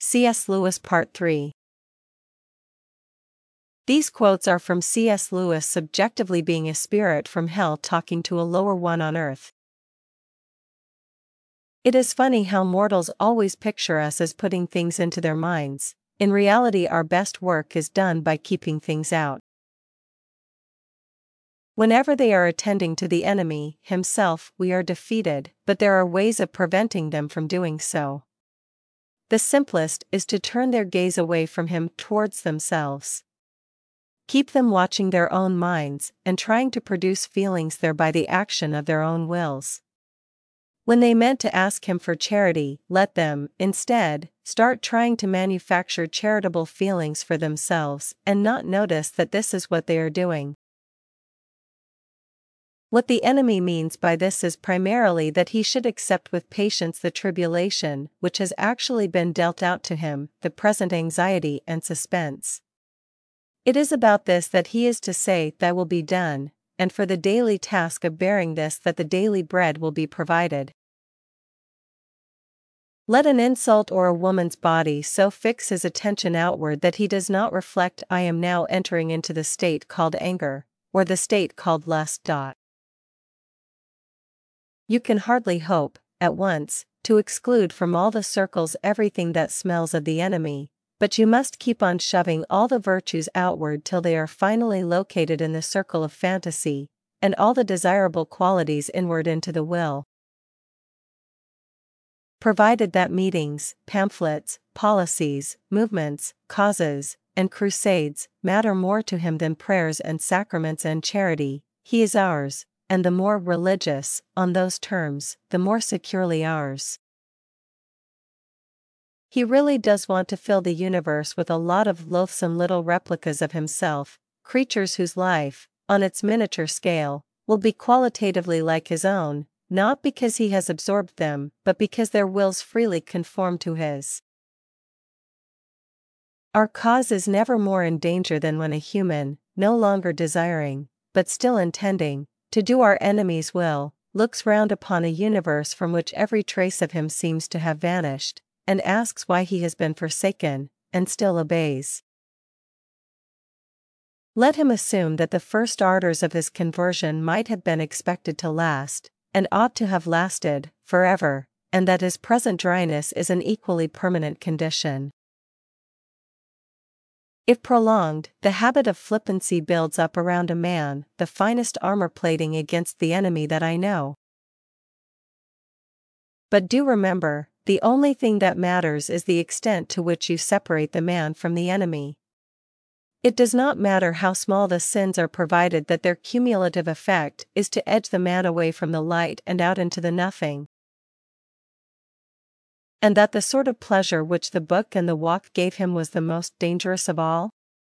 C.S. Lewis Part 3. These quotes are from C.S. Lewis subjectively being a spirit from hell talking to a lower one on earth. It is funny how mortals always picture us as putting things into their minds. In reality, our best work is done by keeping things out. Whenever they are attending to the enemy himself, we are defeated, but there are ways of preventing them from doing so. The simplest is to turn their gaze away from him towards themselves. Keep them watching their own minds and trying to produce feelings there by the action of their own wills. When they meant to ask him for charity, let them, instead, start trying to manufacture charitable feelings for themselves and not notice that this is what they are doing. What the enemy means by this is primarily that he should accept with patience the tribulation which has actually been dealt out to him, the present anxiety and suspense. It is about this that he is to say, "Thy will be done," and for the daily task of bearing this that the daily bread will be provided. Let an insult or a woman's body so fix his attention outward that he does not reflect, "I am now entering into the state called anger, or the state called lust." You can hardly hope, at once, to exclude from all the circles everything that smells of the enemy, but you must keep on shoving all the virtues outward till they are finally located in the circle of fantasy, and all the desirable qualities inward into the will. Provided that meetings, pamphlets, policies, movements, causes, and crusades matter more to him than prayers and sacraments and charity, he is ours, and the more religious, on those terms, the more securely ours. He really does want to fill the universe with a lot of loathsome little replicas of himself, creatures whose life, on its miniature scale, will be qualitatively like his own, not because he has absorbed them, but because their wills freely conform to his. Our cause is never more in danger than when a human, no longer desiring, but still intending, to do our enemy's will, looks round upon a universe from which every trace of him seems to have vanished, and asks why he has been forsaken, and still obeys. Let him assume that the first ardors of his conversion might have been expected to last, and ought to have lasted, forever, and that his present dryness is an equally permanent condition. If prolonged, the habit of flippancy builds up around a man the finest armor-plating against the enemy that I know. But do remember, the only thing that matters is the extent to which you separate the man from the enemy. It does not matter how small the sins are, provided that their cumulative effect is to edge the man away from the light and out into the nothing. And that the sort of pleasure which the book and the walk gave him was the most dangerous of all?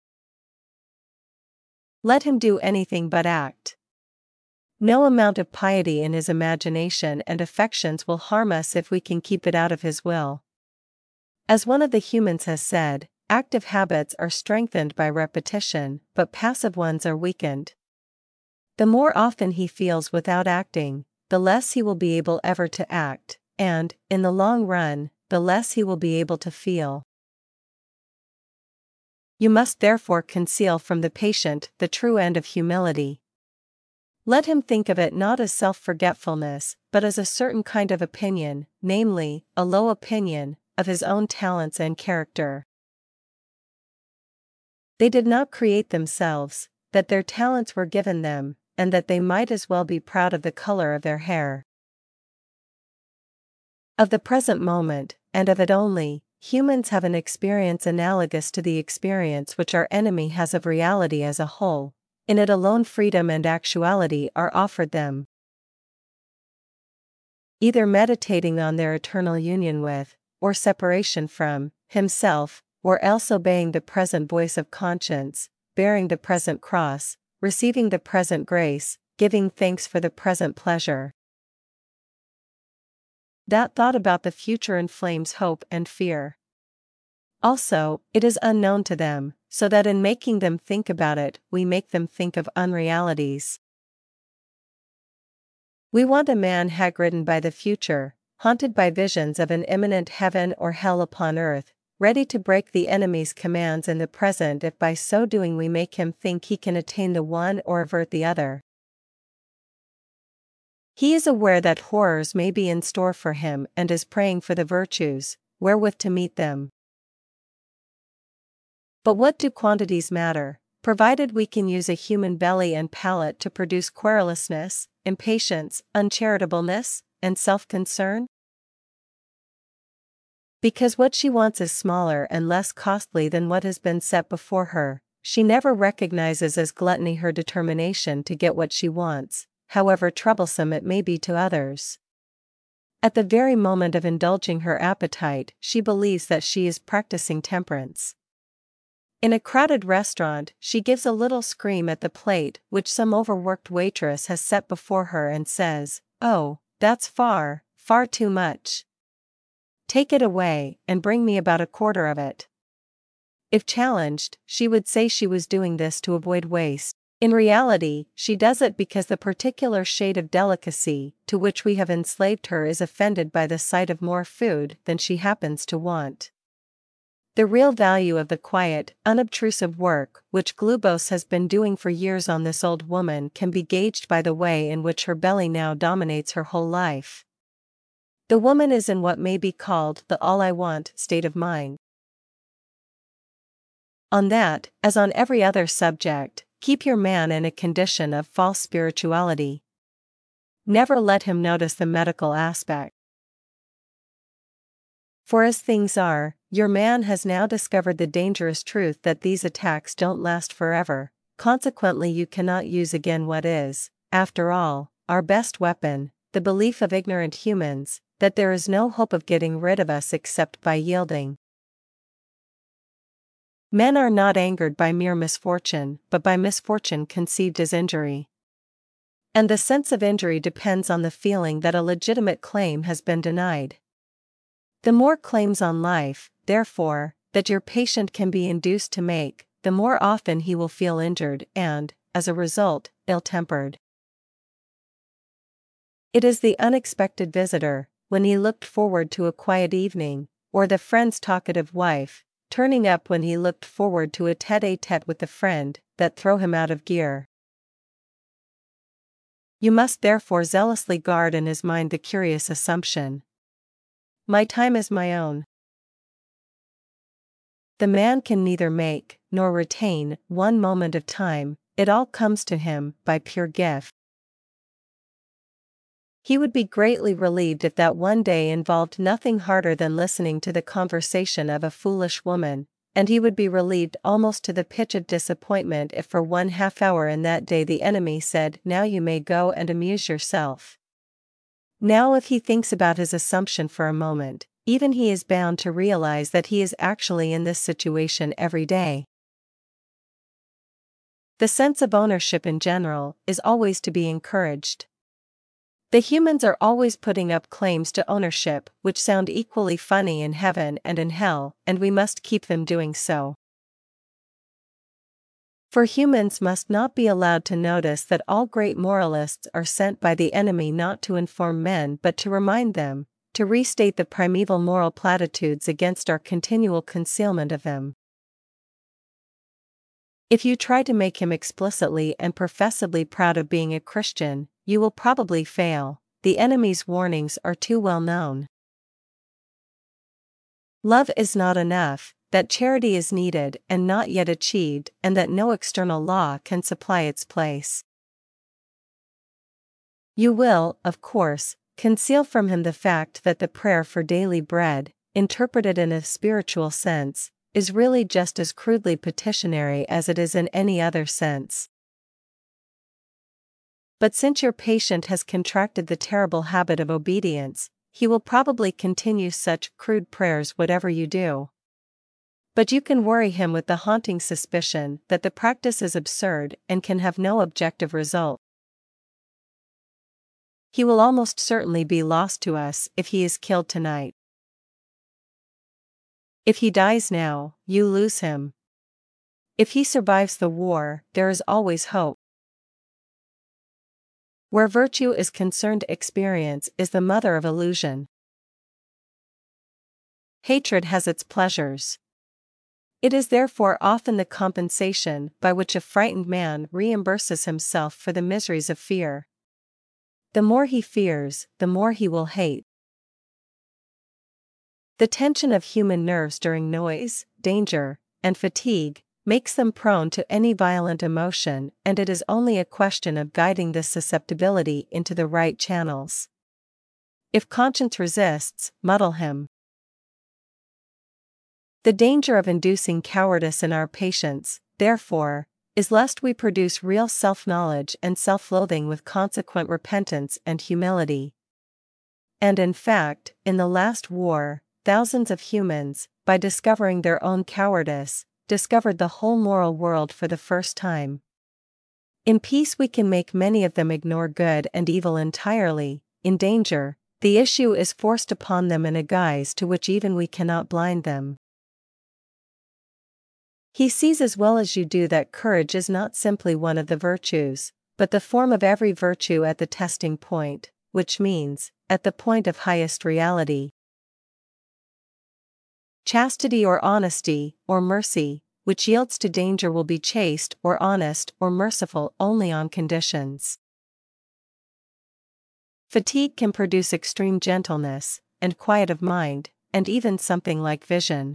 Let him do anything but act. No amount of piety in his imagination and affections will harm us if we can keep it out of his will. As one of the humans has said, active habits are strengthened by repetition, but passive ones are weakened. The more often he feels without acting, the less he will be able ever to act, and, in the long run, the less he will be able to feel. You must therefore conceal from the patient the true end of humility. Let him think of it not as self-forgetfulness, but as a certain kind of opinion, namely, a low opinion, of his own talents and character. They did not create themselves, that their talents were given them, and that they might as well be proud of the color of their hair. Of the present moment, and of it only, humans have an experience analogous to the experience which our enemy has of reality as a whole. In it alone freedom and actuality are offered them. Either meditating on their eternal union with, or separation from, himself, or else obeying the present voice of conscience, bearing the present cross, receiving the present grace, giving thanks for the present pleasure. That thought about the future inflames hope and fear. Also, it is unknown to them, so that in making them think about it, we make them think of unrealities. We want a man hag-ridden by the future, haunted by visions of an imminent heaven or hell upon earth, ready to break the enemy's commands in the present if by so doing we make him think he can attain the one or avert the other. He is aware that horrors may be in store for him and is praying for the virtues, wherewith to meet them. But what do quantities matter, provided we can use a human belly and palate to produce querulousness, impatience, uncharitableness, and self-concern? Because what she wants is smaller and less costly than what has been set before her, she never recognizes as gluttony her determination to get what she wants, however troublesome it may be to others. At the very moment of indulging her appetite, she believes that she is practicing temperance. In a crowded restaurant, she gives a little scream at the plate which some overworked waitress has set before her and says, "Oh, that's far, far too much. Take it away, and bring me about a quarter of it." If challenged, she would say she was doing this to avoid waste. In reality, she does it because the particular shade of delicacy to which we have enslaved her is offended by the sight of more food than she happens to want. The real value of the quiet, unobtrusive work which Glubose has been doing for years on this old woman can be gauged by the way in which her belly now dominates her whole life. The woman is in what may be called the all-I-want state of mind. On that, as on every other subject, keep your man in a condition of false spirituality. Never let him notice the medical aspect. For as things are, your man has now discovered the dangerous truth that these attacks don't last forever, consequently you cannot use again what is, after all, our best weapon, the belief of ignorant humans, that there is no hope of getting rid of us except by yielding. Men are not angered by mere misfortune, but by misfortune conceived as injury. And the sense of injury depends on the feeling that a legitimate claim has been denied. The more claims on life, therefore, that your patient can be induced to make, the more often he will feel injured and, as a result, ill-tempered. It is the unexpected visitor, when he looked forward to a quiet evening, or the friend's talkative wife, turning up when he looked forward to a tête-à-tête with the friend, that throw him out of gear. You must therefore zealously guard in his mind the curious assumption, "My time is my own." The man can neither make, nor retain, one moment of time, it all comes to him, by pure gift. He would be greatly relieved if that one day involved nothing harder than listening to the conversation of a foolish woman, and he would be relieved almost to the pitch of disappointment if for 1/2 hour in that day the enemy said, "Now you may go and amuse yourself." Now if he thinks about his assumption for a moment, even he is bound to realize that he is actually in this situation every day. The sense of ownership in general is always to be encouraged. The humans are always putting up claims to ownership which sound equally funny in heaven and in hell, and we must keep them doing so. For humans must not be allowed to notice that all great moralists are sent by the enemy not to inform men but to remind them, to restate the primeval moral platitudes against our continual concealment of them. If you try to make him explicitly and professedly proud of being a Christian, you will probably fail. The enemy's warnings are too well known. Love is not enough, that charity is needed and not yet achieved, and that no external law can supply its place. You will, of course, conceal from him the fact that the prayer for daily bread, interpreted in a spiritual sense, is really just as crudely petitionary as it is in any other sense. But since your patient has contracted the terrible habit of obedience, he will probably continue such crude prayers whatever you do. But you can worry him with the haunting suspicion that the practice is absurd and can have no objective result. He will almost certainly be lost to us if he is killed tonight. If he dies now, you lose him. If he survives the war, there is always hope. Where virtue is concerned, experience is the mother of illusion. Hatred has its pleasures. It is therefore often the compensation by which a frightened man reimburses himself for the miseries of fear. The more he fears, the more he will hate. The tension of human nerves during noise, danger, and fatigue makes them prone to any violent emotion, and it is only a question of guiding this susceptibility into the right channels. If conscience resists, muddle him. The danger of inducing cowardice in our patients, therefore, is lest we produce real self-knowledge and self-loathing with consequent repentance and humility. And in fact, in the last war, thousands of humans, by discovering their own cowardice, discovered the whole moral world for the first time. In peace we can make many of them ignore good and evil entirely. In danger, the issue is forced upon them in a guise to which even we cannot blind them. He sees as well as you do that courage is not simply one of the virtues, but the form of every virtue at the testing point, which means, at the point of highest reality. Chastity or honesty, or mercy, which yields to danger will be chaste or honest or merciful only on conditions. Fatigue can produce extreme gentleness, and quiet of mind, and even something like vision.